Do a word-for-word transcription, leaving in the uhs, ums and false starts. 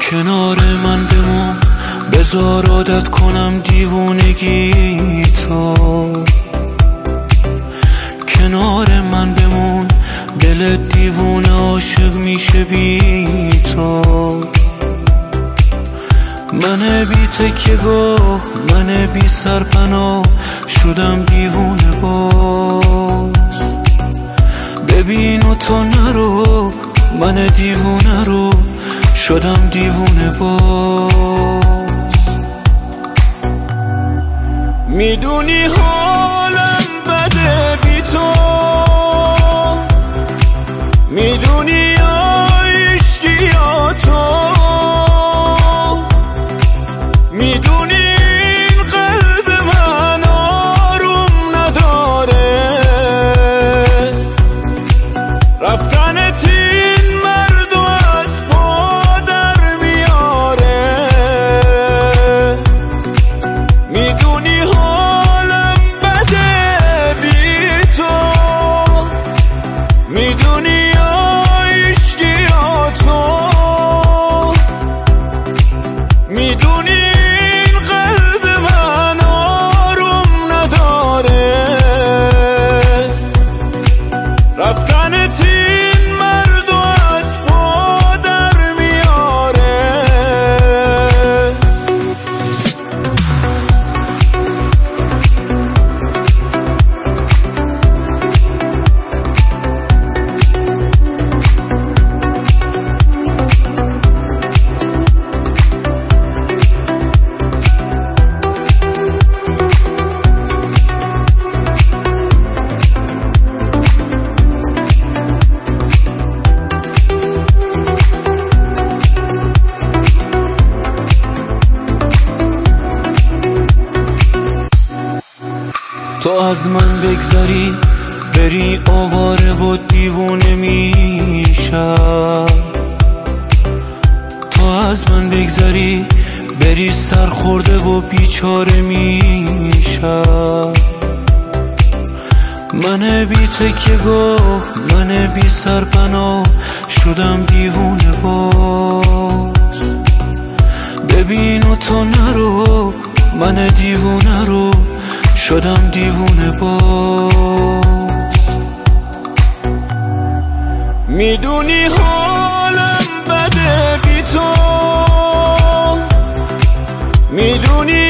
کنار من بمون، بذار عادت کنم دیوونگی تو. کنار من بمون، دل دیوونه عاشق میشه بی تو. من بی تکیه‌گاه، من بی سرپناه، شدم دیوونه باز. ببین و تو نرو، من دیوونه رو شدم دیوونه باز. میدونی حالم بده بی تو، میدونی عشقی یا تو، میدونی این قلب من آروم نداره. رفتنت این مرد و از پا در میاره. میدونی حالم بده بی تو، میدونی عشقی یا تو، میدونی این قلب من آروم نداره. رفتنت این مرد و از پا در میاره. تو از من بگذری بری آواره و دیوونه میشم. تو از من بگذری بری سرخورده و بیچاره میشم. من بی تکیه‌گاه، من بی سرپناه، شدم دیوونه باز. ببین و تو نرو، من دیوونه رو شدم دیوونه باز. میدونی حالم بده بی تو، میدونی